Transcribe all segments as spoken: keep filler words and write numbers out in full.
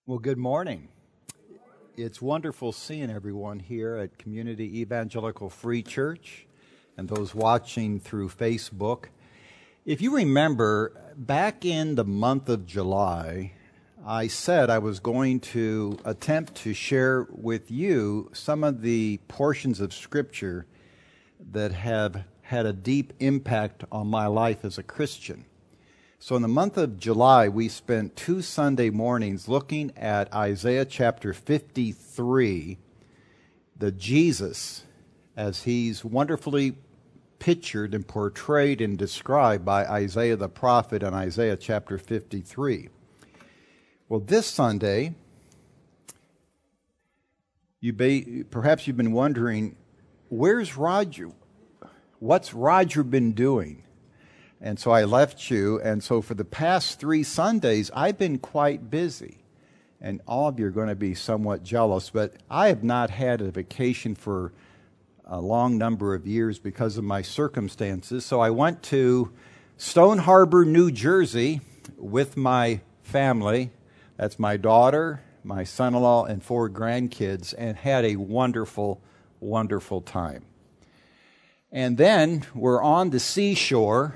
Well, good morning. It's wonderful seeing everyone here at Community Evangelical Free Church and those watching through Facebook. If you remember, back in the month of July, I said I was going to attempt to share with you some of the portions of Scripture that have had a deep impact on my life as a Christian. So in the month of July, we spent two Sunday mornings looking at Isaiah chapter fifty-three, the Jesus, as he's wonderfully pictured and portrayed and described by Isaiah the prophet in Isaiah chapter fifty-three. Well, this Sunday, you be, perhaps you've been wondering, where's Roger? What's Roger been doing? And so I left you, and so for the past three Sundays, I've been quite busy. And all of you are going to be somewhat jealous, but I have not had a vacation for a long number of years because of my circumstances. So I went to Stone Harbor, New Jersey with my family. That's my daughter, my son-in-law, and four grandkids, and had a wonderful, wonderful time. And then we're on the seashore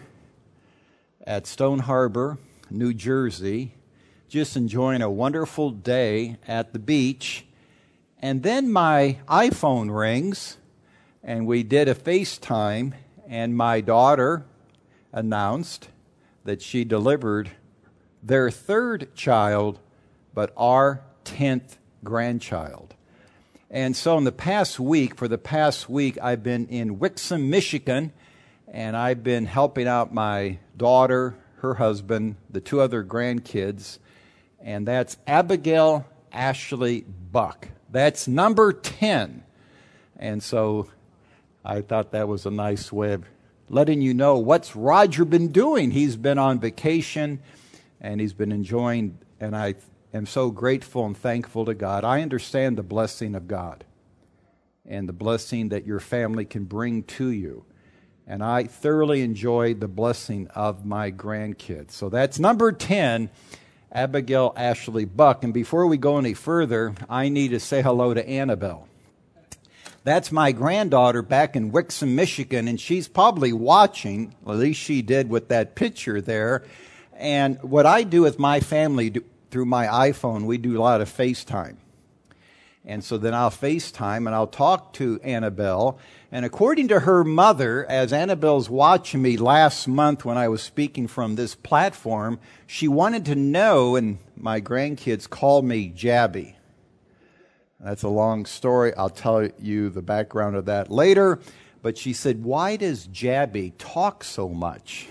at Stone Harbor, New Jersey, just enjoying a wonderful day at the beach. And then my iPhone rings, and we did a FaceTime, and my daughter announced that she delivered their third child, but our tenth grandchild. And so in the past week, for the past week, I've been in Wixom, Michigan, and I've been helping out my daughter, her husband, the two other grandkids, and that's Abigail Ashley Buck. That's number ten. And so I thought that was a nice way of letting you know what's Roger been doing. He's been on vacation, and he's been enjoying, and I am so grateful and thankful to God. I understand the blessing of God and the blessing that your family can bring to you. And I thoroughly enjoyed the blessing of my grandkids. So that's number ten, Abigail Ashley Buck. And before we go any further, I need to say hello to Annabelle. That's my granddaughter back in Wixom, Michigan, and she's probably watching, at least she did with that picture there. And what I do with my family do, through my iPhone, we do a lot of FaceTime. And so then I'll FaceTime and I'll talk to Annabelle. And according to her mother, as Annabelle's watching me last month when I was speaking from this platform, she wanted to know, and my grandkids called me Jabby. That's a long story. I'll tell you the background of that later. But she said, why does Jabby talk so much?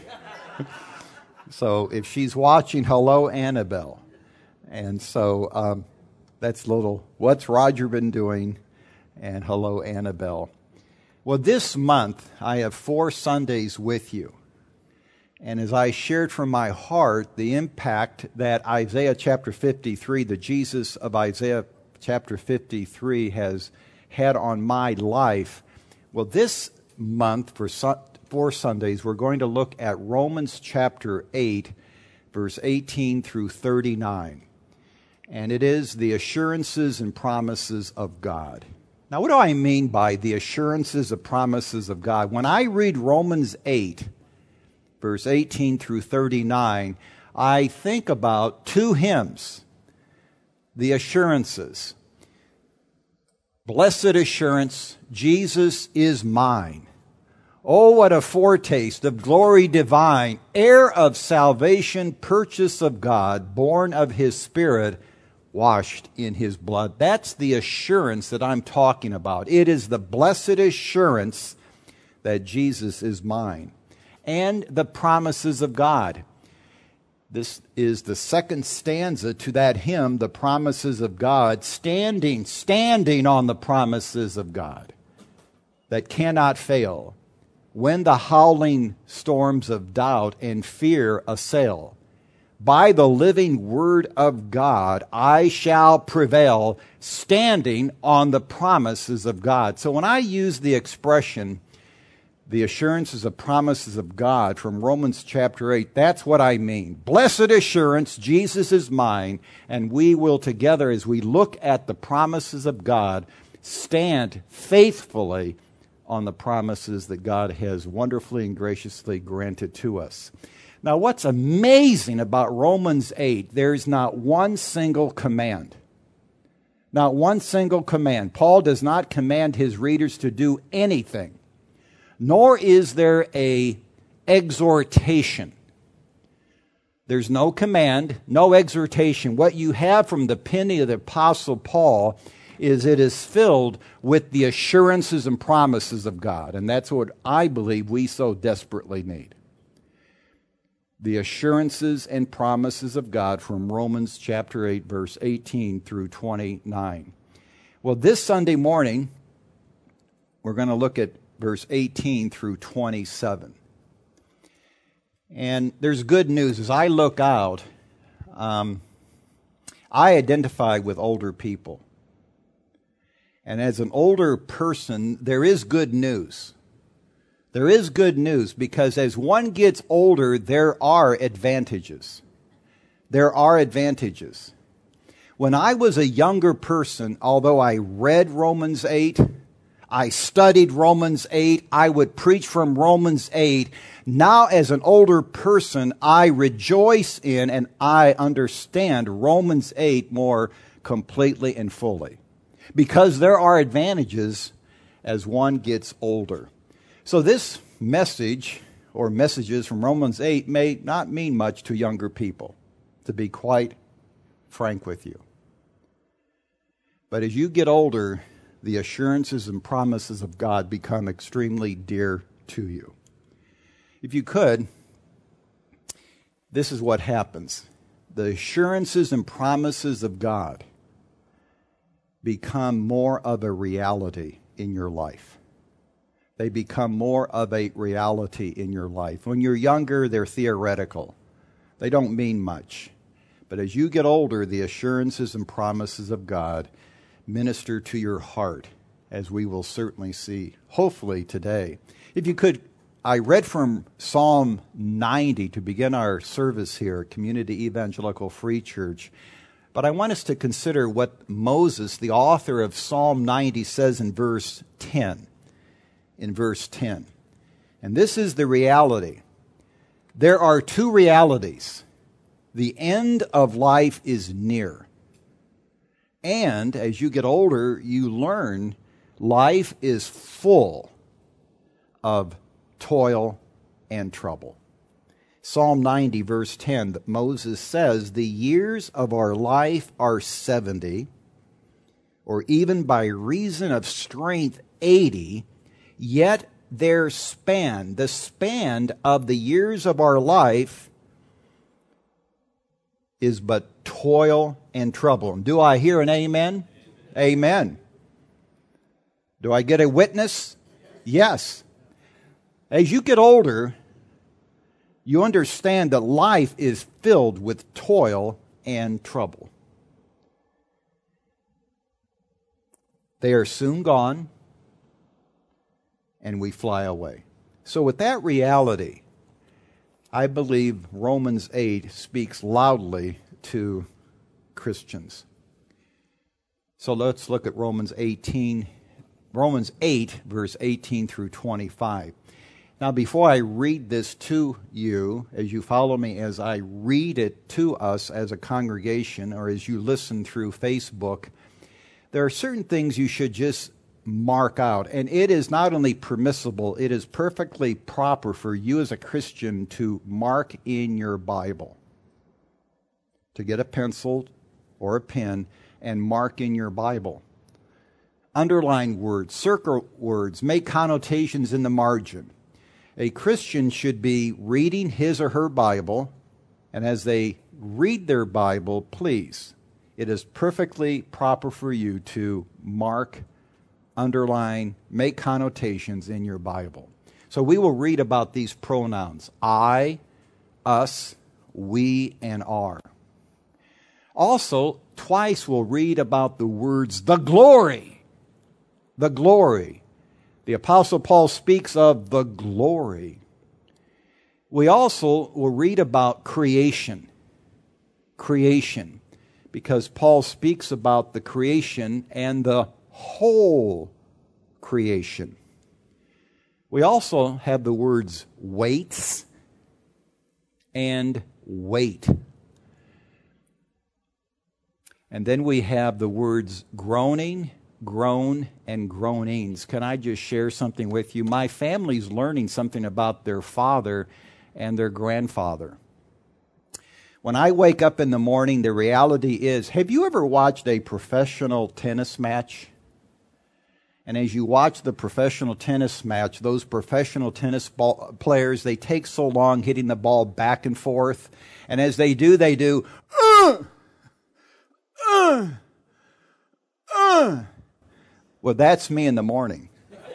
So if she's watching, hello, Annabelle. And so um, that's a little, what's Roger been doing? And hello, Annabelle. Well, this month, I have four Sundays with you. And as I shared from my heart the impact that Isaiah chapter fifty-three, the Jesus of Isaiah chapter fifty-three has had on my life, well, this month, for su- four Sundays, we're going to look at Romans chapter eight, verse eighteen through thirty-nine. And it is the assurances and promises of God. Now, what do I mean by the assurances and promises of God? When I read Romans eight, verse eighteen through thirty-nine, I think about two hymns, the assurances. Blessed assurance, Jesus is mine. Oh, what a foretaste of glory divine, heir of salvation, purchase of God, born of His Spirit, washed in His blood. That's the assurance that I'm talking about. It is the blessed assurance that Jesus is mine. And the promises of God. This is the second stanza to that hymn, the promises of God, standing, standing on the promises of God that cannot fail. When the howling storms of doubt and fear assail, by the living word of God, I shall prevail, standing on the promises of God. So when I use the expression, the assurances of promises of God from Romans chapter eight. That's what I mean. Blessed assurance, Jesus is mine, and we will together, as we look at the promises of God, stand faithfully on the promises that God has wonderfully and graciously granted to us. Now, what's amazing about Romans eight, there's not one single command. Not one single command. Paul does not command his readers to do anything. Nor is there a exhortation. There's no command, no exhortation. What you have from the pen of the Apostle Paul is it is filled with the assurances and promises of God. And that's what I believe we so desperately need. The assurances and promises of God from Romans chapter eight, verse eighteen through twenty-nine. Well, this Sunday morning, we're going to look at verse eighteen through twenty-seven. And there's good news. As I look out, um, I identify with older people. And as an older person, there is good news. There is good news because as one gets older, there are advantages. There are advantages. When I was a younger person, although I read Romans eight, I studied Romans eight, I would preach from Romans eight. Now as an older person, I rejoice in and I understand Romans eight more completely and fully. Because there are advantages as one gets older. So this message or messages from Romans eight may not mean much to younger people, to be quite frank with you. But as you get older, the assurances and promises of God become extremely dear to you. If you could, this is what happens. The assurances and promises of God become more of a reality in your life. They become more of a reality in your life. When you're younger, they're theoretical. They don't mean much. But as you get older, the assurances and promises of God minister to your heart, as we will certainly see, hopefully today. If you could, I read from Psalm ninety to begin our service here at Community Evangelical Free Church. But I want us to consider what Moses, the author of Psalm ninety, says in verse ten. In verse ten. And this is the reality. There are two realities. The end of life is near. And as you get older, you learn life is full of toil and trouble. Psalm ninety, verse ten, that Moses says, the years of our life are seventy, or even by reason of strength eighty, yet their span, the span of the years of our life, is but toil and trouble. Do I hear an amen? Amen. Amen. Do I get a witness? Yes. As you get older, you understand that life is filled with toil and trouble. They are soon gone, and we fly away. So with that reality, I believe Romans eight speaks loudly to Christians. So let's look at Romans eighteen, Romans eight, verse eighteen through twenty-five. Now, before I read this to you, as you follow me as I read it to us as a congregation, or as you listen through Facebook, there are certain things you should just mark out. And it is not only permissible, it is perfectly proper for you as a Christian to mark in your Bible. To get a pencil or a pen and mark in your Bible. Underline words, circle words, make connotations in the margin. A Christian should be reading his or her Bible, and as they read their Bible, please, it is perfectly proper for you to mark, underline, make connotations in your Bible. So we will read about these pronouns, I, us, we, and our. Also, twice we'll read about the words, the glory, the glory, The Apostle Paul speaks of the glory. We also will read about creation. Creation. Because Paul speaks about the creation and the whole creation. We also have the words weights and weight. And then we have the words groaning, groan, and groanings. Can I just share something with you? My family's learning something about their father and their grandfather. When I wake up in the morning, the reality is, have you ever watched a professional tennis match? And as you watch the professional tennis match, those professional tennis ball players, they take so long hitting the ball back and forth. And as they do, they do, uh, uh, uh. Well, that's me in the morning.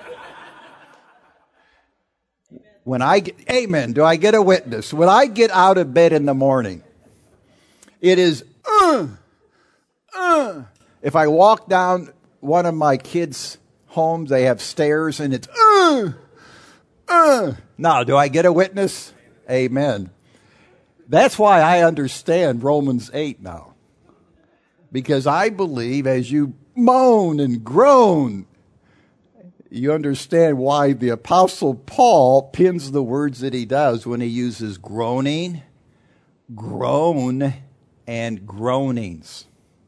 When I get, amen, do I get a witness? When I get out of bed in the morning, it is, uh, uh. If I walk down one of my kids' homes, they have stairs, and it's, uh, uh. Now, do I get a witness? Amen. That's why I understand Romans eight now. Because I believe as you moan and groan, you understand why the Apostle Paul pins the words that he does when he uses groaning, groan, and groanings.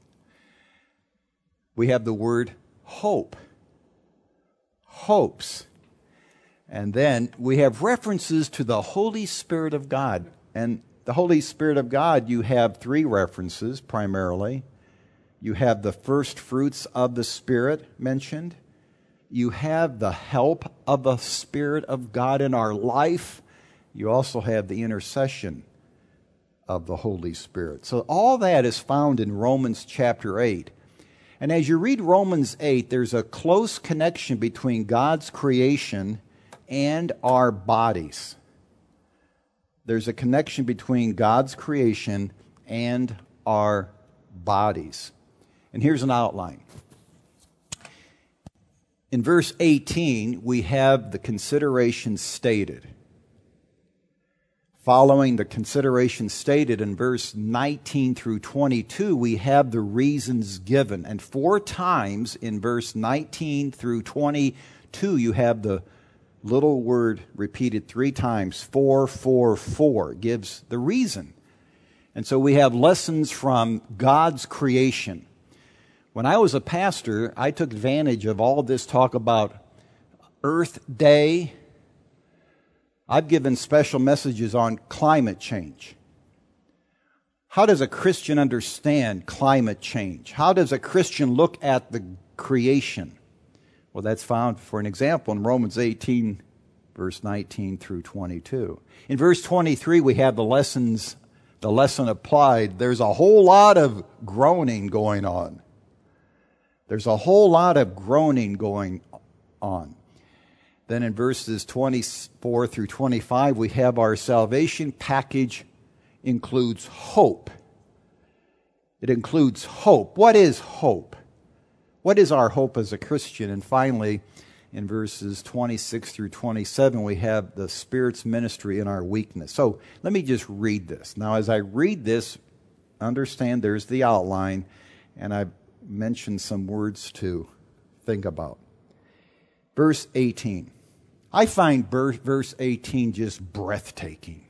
We have the word hope. Hopes. And then we have references to the Holy Spirit of God. And the Holy Spirit of God, you have three references primarily. You have the first fruits of the Spirit mentioned. You have the help of the Spirit of God in our life. You also have the intercession of the Holy Spirit. So all that is found in Romans chapter eight. And as you read Romans eight, there's a close connection between God's creation and our bodies. There's a connection between God's creation and our bodies. And here's an outline. In verse eighteen, we have the considerations stated. Following the considerations stated in verse nineteen through twenty-two, we have the reasons given. And four times in verse nineteen through twenty-two, you have the little word repeated three times. Four, four, four gives the reason. And so we have lessons from God's creation. When I was a pastor, I took advantage of all this talk about Earth Day. I've given special messages on climate change. How does a Christian understand climate change? How does a Christian look at the creation? Well, that's found, for an example, in Romans eighteen, verse nineteen through twenty-two. In verse twenty-three, we have the lessons, the lesson applied. There's a whole lot of groaning going on. There's a whole lot of groaning going on. Then in verses twenty-four through twenty-five, we have our salvation package includes hope. It includes hope. What is hope? What is our hope as a Christian? And finally, in verses twenty-six through twenty-seven, we have the Spirit's ministry in our weakness. So let me just read this. Now, as I read this, understand there's the outline, and I've mentioned some words to think about. Verse eighteen. I find verse eighteen just breathtaking.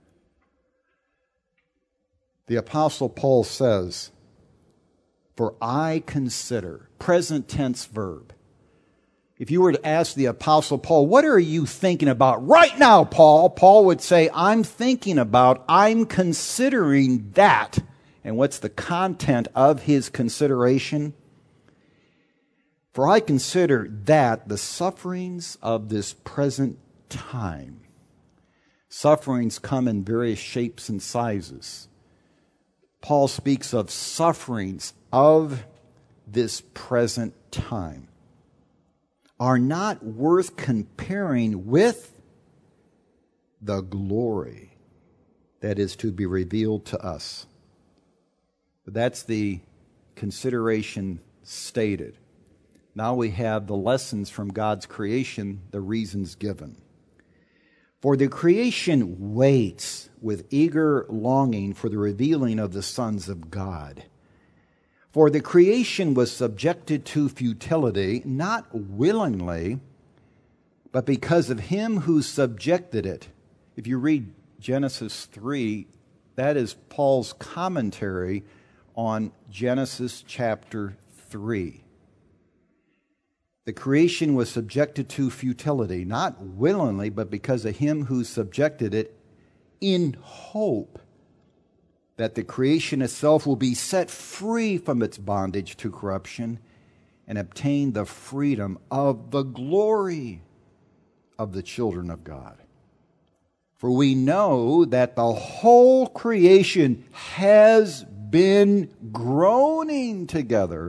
The Apostle Paul says, "For I consider," present tense verb. If you were to ask the Apostle Paul, what are you thinking about right now, Paul? Paul would say, I'm thinking about, I'm considering that. And what's the content of his consideration? For I consider that the sufferings of this present time. Sufferings come in various shapes and sizes. Paul speaks of sufferings of this present time are not worth comparing with the glory that is to be revealed to us. That's the consideration stated. Now we have the lessons from God's creation, the reasons given. For the creation waits with eager longing for the revealing of the sons of God. For the creation was subjected to futility, not willingly, but because of him who subjected it. If you read Genesis three, that is Paul's commentary on Genesis chapter three. The creation was subjected to futility, not willingly, but because of him who subjected it, in hope that the creation itself will be set free from its bondage to corruption and obtain the freedom of the glory of the children of God. For we know that the whole creation has been groaning together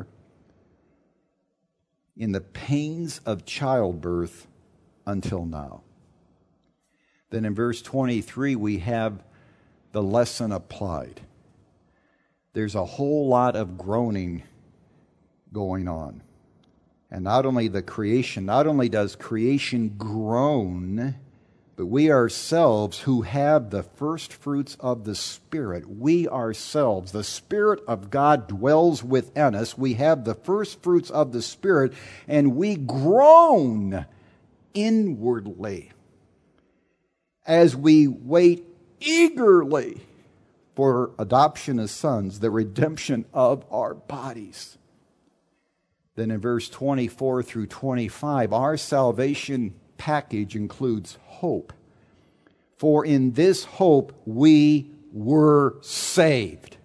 in the pains of childbirth until now. Then in verse twenty-three, we have the lesson applied. There's a whole lot of groaning going on. And not only the creation, not only does creation groan, but we ourselves who have the first fruits of the Spirit, we ourselves, the Spirit of God dwells within us. We have the first fruits of the Spirit, and we groan inwardly as we wait eagerly for adoption as sons, the redemption of our bodies. Then in verse twenty-four through twenty-five, our salvation package includes hope. For in this hope we were saved.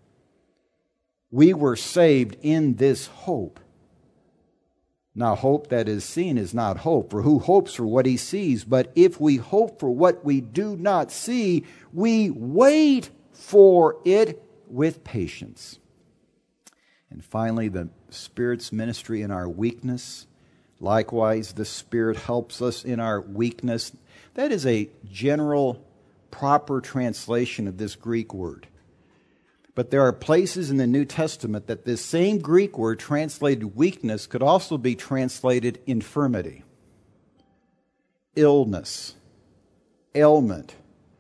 We were saved in this hope. Now, hope that is seen is not hope, for who hopes for what he sees? But if we hope for what we do not see, we wait for it with patience. And finally, the Spirit's ministry in our weakness. Likewise, the Spirit helps us in our weakness. That is a general, proper translation of this Greek word. But there are places in the New Testament that this same Greek word translated weakness could also be translated infirmity, illness, ailment,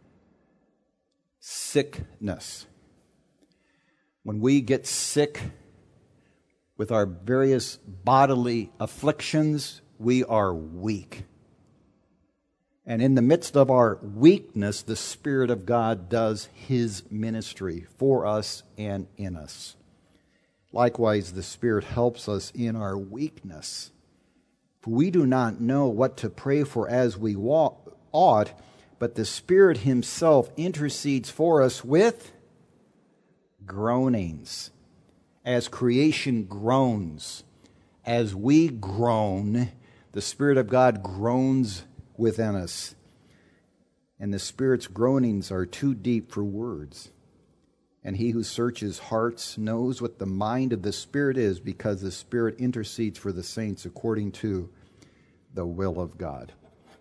sickness. When we get sick with our various bodily afflictions, we are weak. And in the midst of our weakness, the Spirit of God does His ministry for us and in us. Likewise, the Spirit helps us in our weakness. For we do not know what to pray for as we ought, but the Spirit Himself intercedes for us with groanings. As creation groans, as we groan, the Spirit of God groans within us. And the Spirit's groanings are too deep for words. And He who searches hearts knows what the mind of the Spirit is, because the Spirit intercedes for the saints according to the will of God.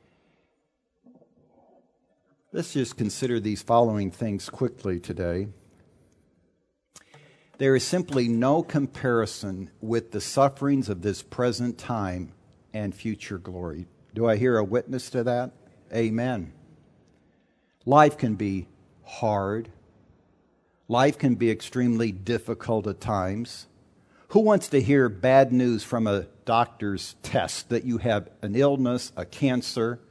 Let's just consider these following things quickly today. There is simply no comparison with the sufferings of this present time and future glory. Do I hear a witness to that? Amen. Life can be hard. Life can be extremely difficult at times. Who wants to hear bad news from a doctor's test that you have an illness, a cancer?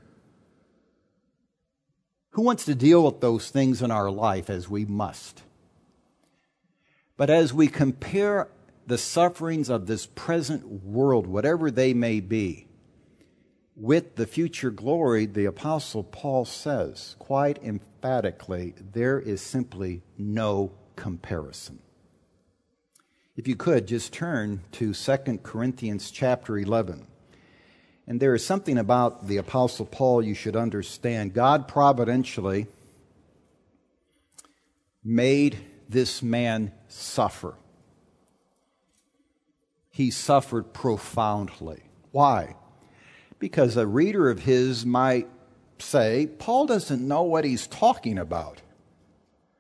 Who wants to deal with those things in our life as we must? But as we compare the sufferings of this present world, whatever they may be, with the future glory, the Apostle Paul says quite emphatically, there is simply no comparison. If you could, just turn to Second Corinthians chapter eleven. And there is something about the Apostle Paul you should understand. God providentially made this man suffer. He suffered profoundly. Why? Because a reader of his might say, Paul doesn't know what he's talking about.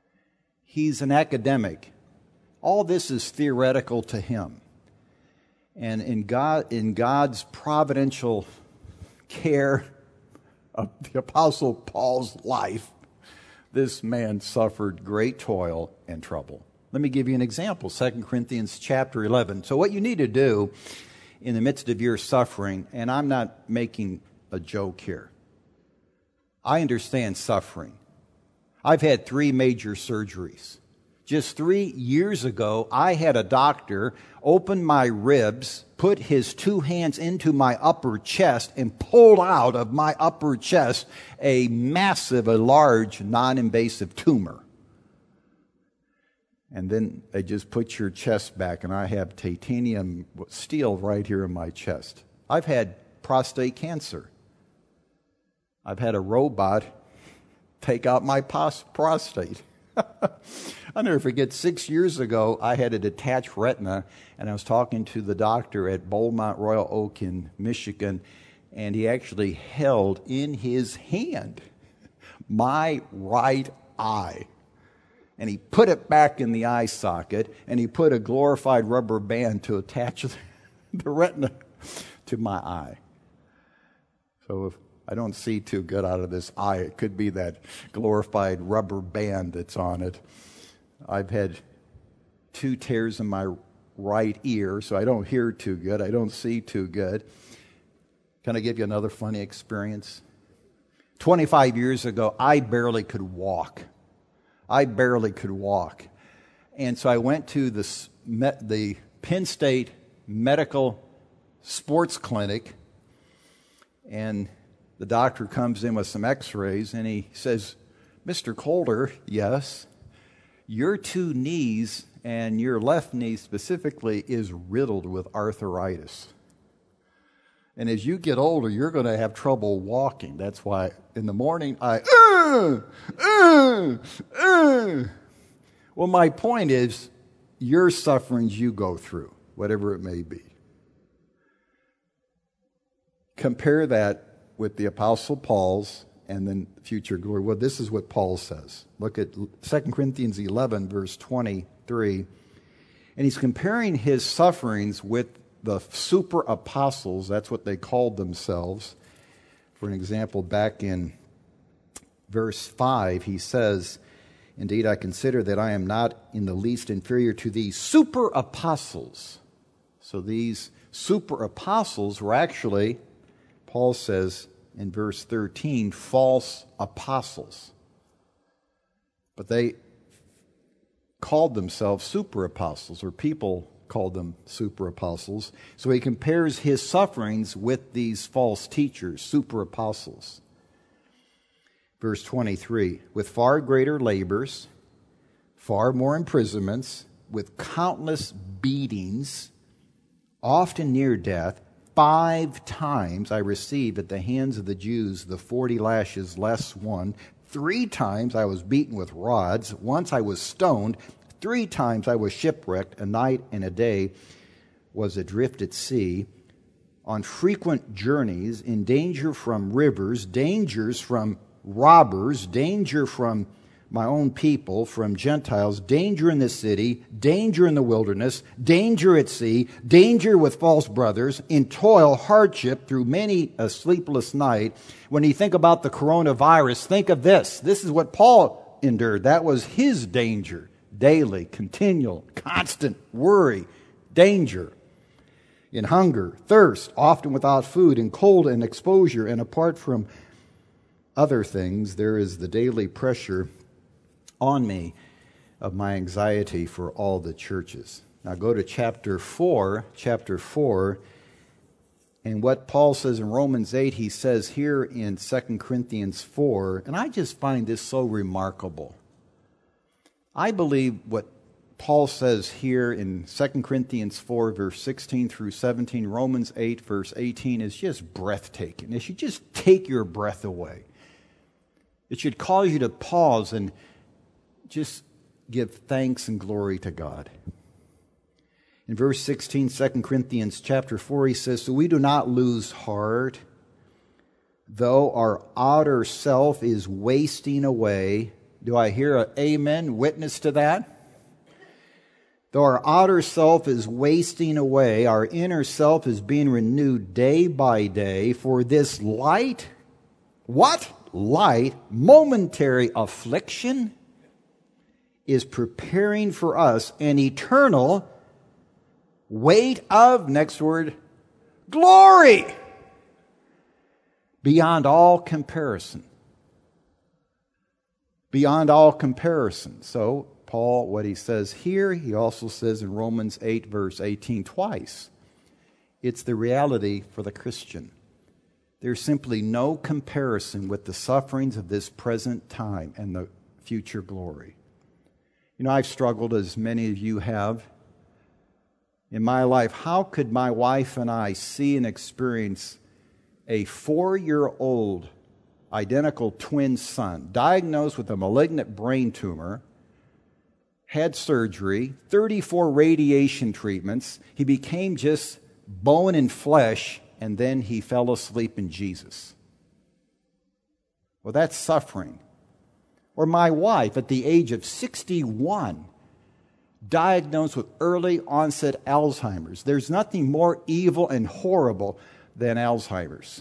He's an academic. All this is theoretical to him. And in God, in God's providential care of the Apostle Paul's life, this man suffered great toil and trouble. Let me give you an example, Second Corinthians chapter eleven. So what you need to do in the midst of your suffering, and I'm not making a joke here. I understand suffering. I've had three major surgeries. Just three years ago, I had a doctor open my ribs, put his two hands into my upper chest, and pulled out of my upper chest a massive, a large, non-invasive tumor. And then they just put your chest back, and I have titanium steel right here in my chest. I've had prostate cancer. I've had a robot take out my pos- prostate. I'll never forget, six years ago, I had a detached retina, and I was talking to the doctor at Beaumont Royal Oak in Michigan, and he actually held in his hand my right eye. And he put it back in the eye socket, and he put a glorified rubber band to attach the retina to my eye. So if I don't see too good out of this eye, it could be that glorified rubber band that's on it. I've had two tears in my right ear, so I don't hear too good. I don't see too good. Can I give you another funny experience? twenty-five years ago, I barely could walk. I barely could walk. And so I went to the, the Penn State Medical Sports Clinic, and the doctor comes in with some x-rays, and he says, Mister Coulter, yes, your two knees, and your left knee specifically, is riddled with arthritis. And as you get older, you're going to have trouble walking. That's why in the morning I, uh, uh, uh. Well, my point is, your sufferings you go through, whatever it may be. Compare that with the Apostle Paul's and then future glory. Well, this is what Paul says. Look at Second Corinthians eleven, verse twenty-three. And he's comparing his sufferings with the super apostles. That's what they called themselves. For an example, back in verse five, he says, Indeed, I consider that I am not in the least inferior to these super apostles. So these super apostles were actually, Paul says in verse thirteen, false apostles. But they called themselves super apostles, or people called them super apostles. So he compares his sufferings with these false teachers, super apostles. Verse twenty-three, with far greater labors, far more imprisonments, with countless beatings, often near death, five times I received at the hands of the Jews the forty lashes less one. Three times I was beaten with rods. Once I was stoned. Three times I was shipwrecked. A night and a day was adrift at sea. On frequent journeys, in danger from rivers, dangers from robbers, danger from my own people, from Gentiles, danger in the city, danger in the wilderness, danger at sea, danger with false brothers, in toil, hardship through many a sleepless night. When you think about the coronavirus, think of this. This is what Paul endured. That was his danger. Daily, continual, constant worry, danger. In hunger, thirst, often without food, in cold and exposure, and apart from other things, there is the daily pressure on me of my anxiety for all the churches. Now go to chapter four, chapter four, and what Paul says in Romans eight, he says here in Second Corinthians four, and I just find this so remarkable. I believe what Paul says here in Second Corinthians four, verse sixteen through seventeen, Romans eight, verse eighteen, is just breathtaking. It should just take your breath away. It should cause you to pause and just give thanks and glory to God. In verse sixteen, Second Corinthians chapter four, he says, So we do not lose heart, though our outer self is wasting away. Do I hear an amen witness to that? Though our outer self is wasting away, our inner self is being renewed day by day, for this light, what? Light, momentary affliction is preparing for us an eternal weight of, next word, glory, beyond all comparison. Beyond all comparison. So, Paul, what he says here, he also says in Romans eight, verse eighteen, twice. It's the reality for the Christian. There's simply no comparison with the sufferings of this present time and the future glory. You know, I've struggled, as many of you have, in my life. How could my wife and I see and experience a four-year-old identical twin son, diagnosed with a malignant brain tumor, had surgery, thirty-four radiation treatments. He became just bone and flesh, and then he fell asleep in Jesus. Well, that's suffering. Or my wife, at the age of sixty-one, diagnosed with early onset Alzheimer's. There's nothing more evil and horrible than Alzheimer's.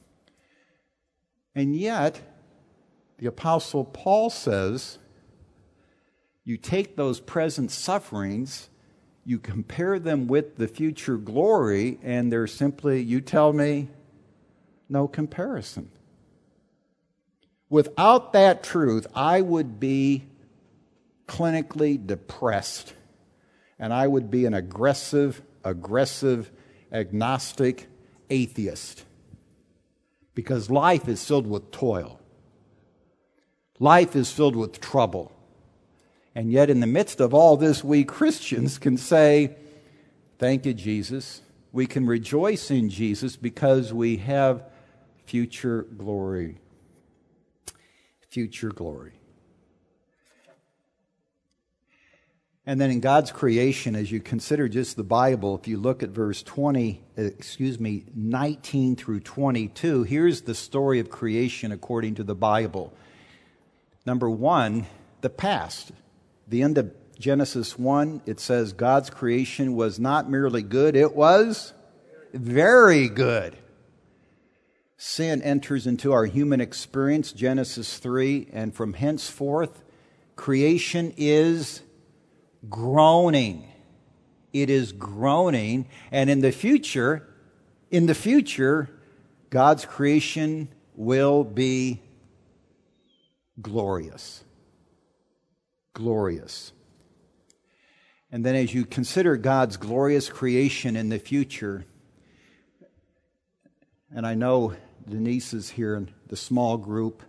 And yet, the Apostle Paul says, you take those present sufferings, you compare them with the future glory, and they're simply, you tell me, no comparison. Without that truth, I would be clinically depressed, and I would be an aggressive, aggressive, agnostic atheist. Because life is filled with toil. Life is filled with trouble. And yet in the midst of all this, we Christians can say, thank you, Jesus. We can rejoice in Jesus because we have future glory. Future glory. And then in God's creation, as you consider just the Bible, if you look at verse twenty, excuse me, nineteen through twenty-two, here's the story of creation according to the Bible. Number one, the past. The end of Genesis one, it says God's creation was not merely good, it was very good. Sin enters into our human experience, Genesis three, and from henceforth, creation is groaning. It is groaning, and in the future, in the future, God's creation will be glorious. Glorious. And then as you consider God's glorious creation in the future, and I know Denise is here in the small group,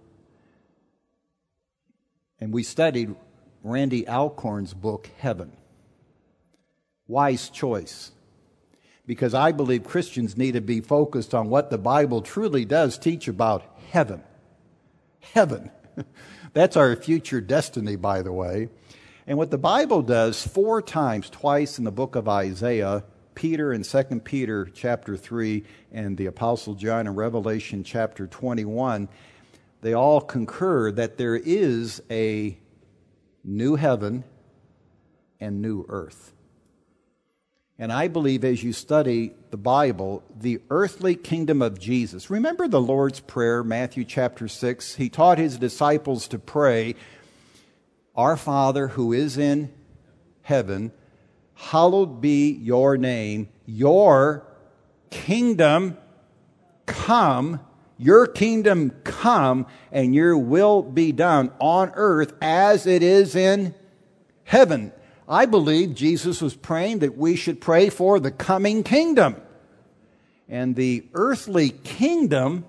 and we studied Randy Alcorn's book, Heaven. Wise choice. Because I believe Christians need to be focused on what the Bible truly does teach about heaven. Heaven. That's our future destiny, by the way. And what the Bible does four times, twice in the book of Isaiah, Peter in Second Peter chapter three, and the Apostle John in Revelation chapter twenty-one, they all concur that there is a new heaven and new earth. And I believe as you study the Bible, the earthly kingdom of Jesus. Remember the Lord's Prayer, Matthew chapter six? He taught his disciples to pray, Our Father who is in heaven, hallowed be your name, your kingdom come, your kingdom come, and your will be done on earth as it is in heaven. I believe Jesus was praying that we should pray for the coming kingdom. And the earthly kingdom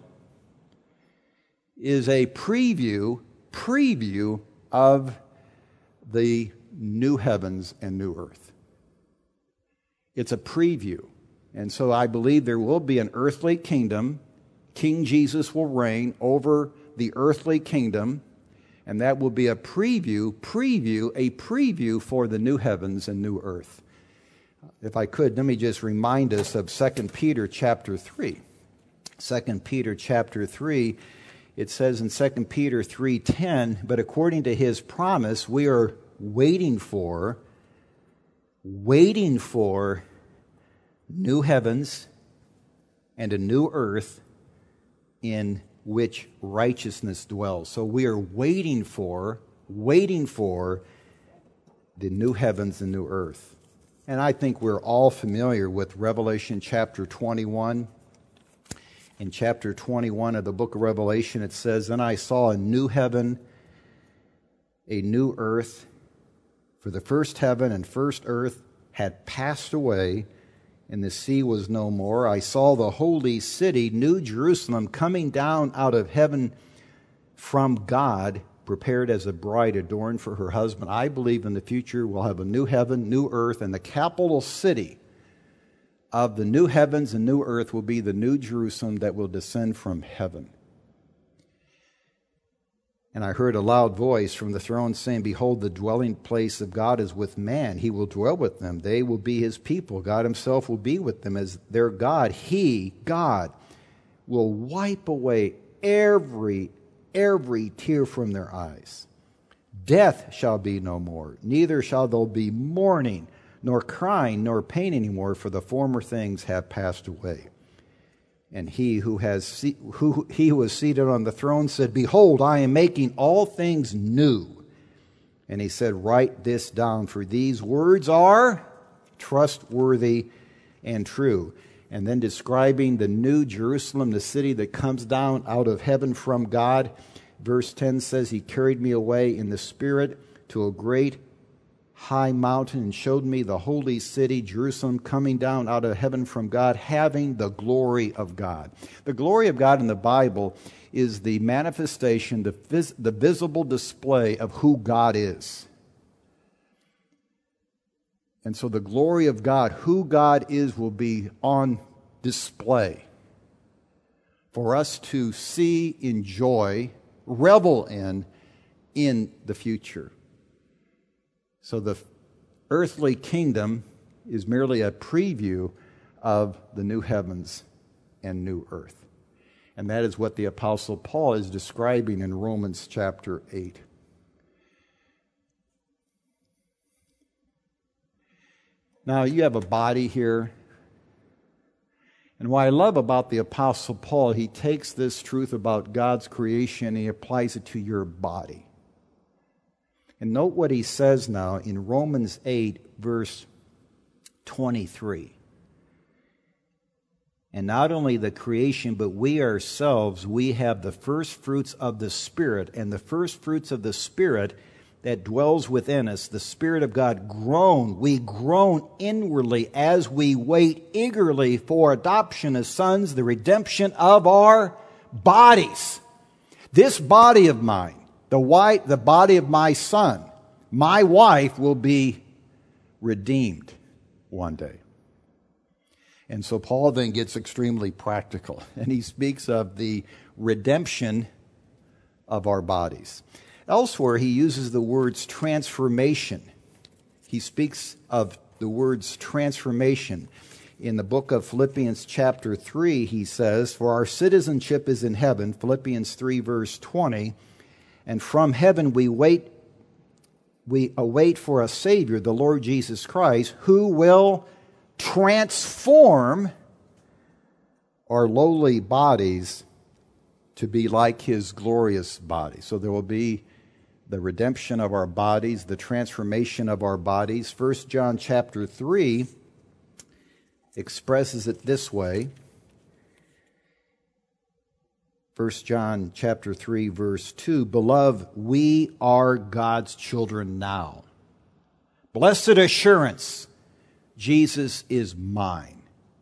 is a preview, preview of the new heavens and new earth. It's a preview. And so I believe there will be an earthly kingdom. King Jesus will reign over the earthly kingdom. And that will be a preview, preview, a preview for the new heavens and new earth. If I could, let me just remind us of Second Peter chapter three. Second Peter chapter three, it says in Second Peter three ten, but according to his promise, we are waiting for waiting for new heavens and a new earth in which righteousness dwells. So we are waiting for, waiting for the new heavens and new earth. And I think we're all familiar with Revelation chapter twenty-one. In chapter twenty-one of the book of Revelation, it says, "Then I saw a new heaven, a new earth, for the first heaven and first earth had passed away, and the sea was no more. I saw the holy city, New Jerusalem, coming down out of heaven from God, prepared as a bride adorned for her husband." I believe in the future we'll have a new heaven, new earth, and the capital city of the new heavens and new earth will be the New Jerusalem that will descend from heaven. And I heard a loud voice from the throne saying, "Behold, the dwelling place of God is with man. He will dwell with them. They will be his people. God himself will be with them as their God. He, God, will wipe away every, every tear from their eyes. Death shall be no more. Neither shall there be mourning, nor crying, nor pain anymore, for the former things have passed away." And he who has se- who he who is seated on the throne said, "Behold, I am making all things new." And he said, "Write this down, for these words are trustworthy and true." And then describing the New Jerusalem, the city that comes down out of heaven from God, verse ten says, "He carried me away in the Spirit to a great high mountain and showed me the holy city, Jerusalem, coming down out of heaven from God, having the glory of God." The glory of God in the Bible is the manifestation, the, vis- the visible display of who God is. And so the glory of God, who God is, will be on display for us to see, enjoy, revel in, in the future. So the earthly kingdom is merely a preview of the new heavens and new earth. And that is what the Apostle Paul is describing in Romans chapter eight. Now, you have a body here. And what I love about the Apostle Paul, he takes this truth about God's creation and he applies it to your body. And note what he says now in Romans eight, verse twenty-three. "And not only the creation, but we ourselves, we have the first fruits of the Spirit, and the first fruits of the Spirit that dwells within us, the Spirit of God, groan. We groan inwardly as we wait eagerly for adoption as sons, the redemption of our bodies." This body of mine, The, wife, the body of my son, my wife, will be redeemed one day. And so Paul then gets extremely practical, and he speaks of the redemption of our bodies. Elsewhere, he uses the words transformation. He speaks of the words transformation. In the book of Philippians chapter three, he says, "For our citizenship is in heaven," Philippians three, verse twenty, "and from heaven we wait, we await for a Savior, the Lord Jesus Christ, who will transform our lowly bodies to be like his glorious body." So there will be the redemption of our bodies, the transformation of our bodies. First John chapter three expresses it this way. First John chapter three, verse two, "Beloved, we are God's children now. Blessed assurance, Jesus is mine."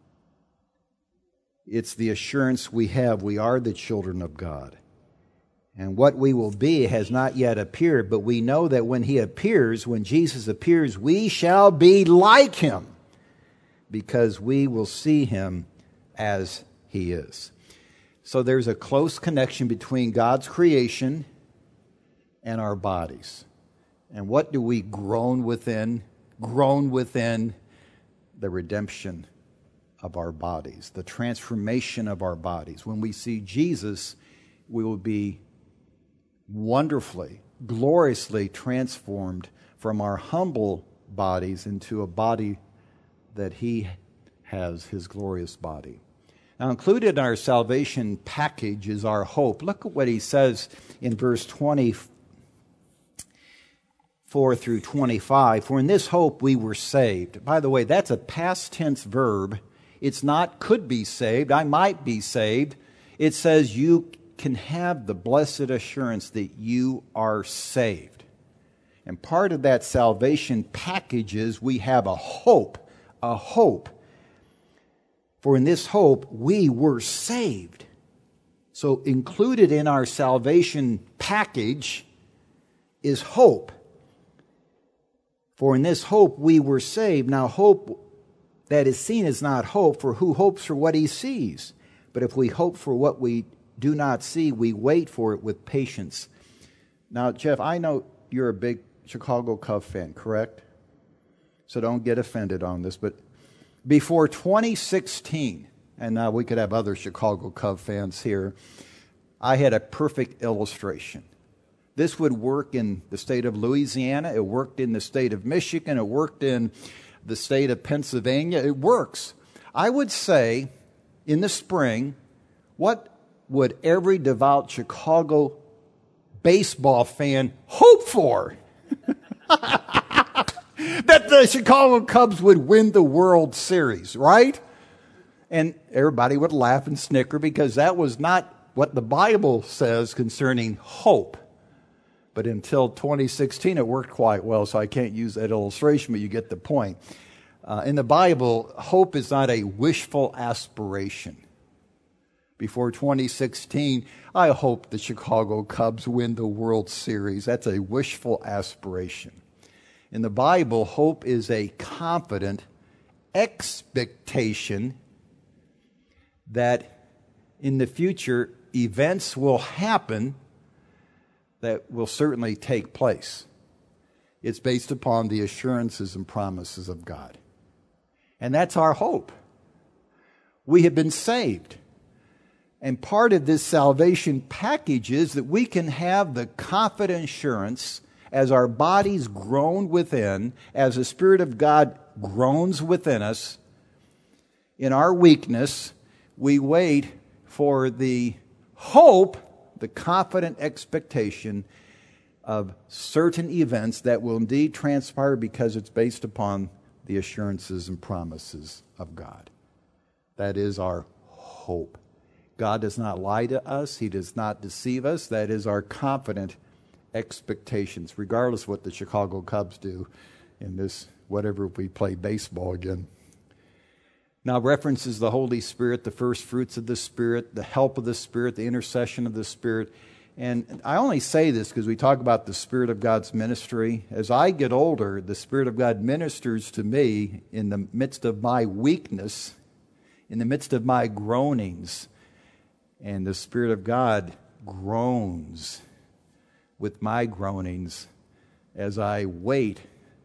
It's the assurance we have. We are the children of God. And what we will be has not yet appeared, but we know that when he appears, when Jesus appears, we shall be like him, because we will see him as he is. So there's a close connection between God's creation and our bodies. And what do we groan within? Groan within the redemption of our bodies, the transformation of our bodies. When we see Jesus, we will be wonderfully, gloriously transformed from our humble bodies into a body that He has, His glorious body. Now, included in our salvation package is our hope. Look at what He says in verse twenty-four through twenty-five. For in this hope we were saved. By the way, that's a past tense verb. It's not could be saved. I might be saved. It says you can have the blessed assurance that you are saved. And part of that salvation package is we have a hope, a hope. For in this hope we were saved. So included in our salvation package is hope. For in this hope we were saved. Now hope that is seen is not hope, for who hopes for what he sees? But if we hope for what we do not see, we wait for it with patience. Now, Jeff, I know you're a big Chicago Cub fan, correct? So don't get offended on this, but before twenty sixteen, and now we could have other Chicago Cub fans here, I had a perfect illustration. This would work in the state of Louisiana. It worked in the state of Michigan. It worked in the state of Pennsylvania. It works. I would say in the spring, what would every devout Chicago baseball fan hope for? That the Chicago Cubs would win the World Series, right? And everybody would laugh and snicker because that was not what the Bible says concerning hope. But until twenty sixteen, it worked quite well, so I can't use that illustration, but you get the point. Uh, in the Bible, hope is not a wishful aspiration. Before twenty sixteen, I hope the Chicago Cubs win the World Series. That's a wishful aspiration. In the Bible, hope is a confident expectation that in the future events will happen that will certainly take place. It's based upon the assurances and promises of God. And that's our hope. We have been saved. And part of this salvation package is that we can have the confident assurance as our bodies groan within, as the Spirit of God groans within us, in our weakness, we wait for the hope, the confident expectation of certain events that will indeed transpire because it's based upon the assurances and promises of God. That is our hope. God does not lie to us. He does not deceive us. That is our confident expectations, regardless of what the Chicago Cubs do in this, whatever we play baseball again. Now, references the Holy Spirit, the first fruits of the Spirit, the help of the Spirit, the intercession of the Spirit. And I only say this because we talk about the Spirit of God's ministry. As I get older, the Spirit of God ministers to me in the midst of my weakness, in the midst of my groanings. And the Spirit of God groans with my groanings as I wait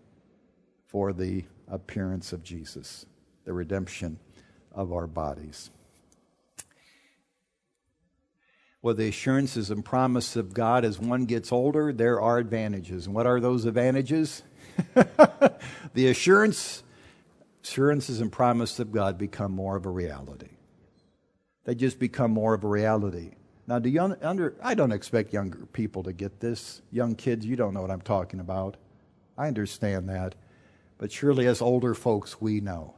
for the appearance of Jesus, the redemption of our bodies. Well, the assurances and promise of God, as one gets older, there are advantages. And what are those advantages? The assurance, assurances and promise of God become more of a reality. They just become more of a reality. Now, do you under? I don't expect younger people to get this. Young kids, you don't know what I'm talking about. I understand that. But surely as older folks, we know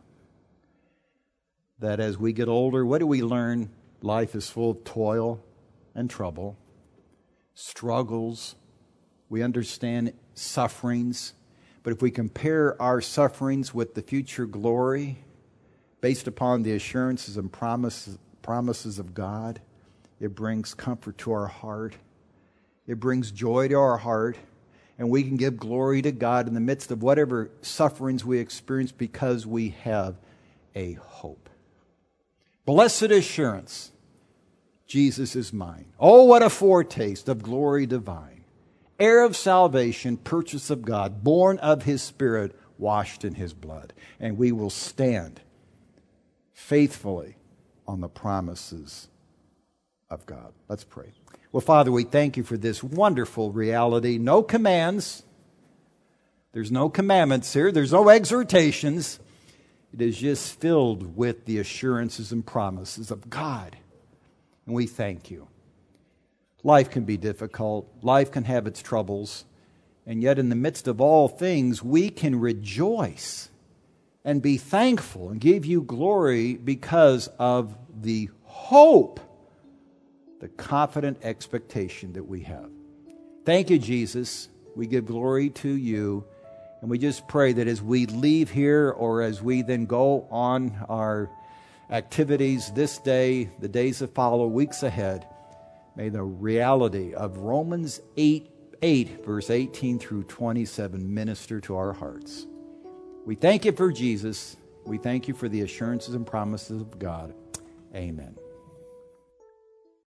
that as we get older, what do we learn? Life is full of toil and trouble, struggles. We understand sufferings. But if we compare our sufferings with the future glory based upon the assurances and promises, promises of God, it brings comfort to our heart. It brings joy to our heart. And we can give glory to God in the midst of whatever sufferings we experience because we have a hope. Blessed assurance, Jesus is mine. Oh, what a foretaste of glory divine. Heir of salvation, purchase of God, born of His Spirit, washed in His blood. And we will stand faithfully on the promises of God. Let's pray. Well, Father, we thank You for this wonderful reality. No commands, There's no commandments here. There's no exhortations. It is just filled with the assurances and promises of God. And we thank you. Life can be difficult. Life can have its troubles. And yet in the midst of all things, we can rejoice and be thankful and give you glory because of the hope, the confident expectation that we have. Thank you, Jesus. We give glory to you. And we just pray that as we leave here or as we then go on our activities this day, the days that follow, weeks ahead, may the reality of Romans eight, eight, verse eighteen through twenty-seven minister to our hearts. We thank you for Jesus. We thank you for the assurances and promises of God. Amen.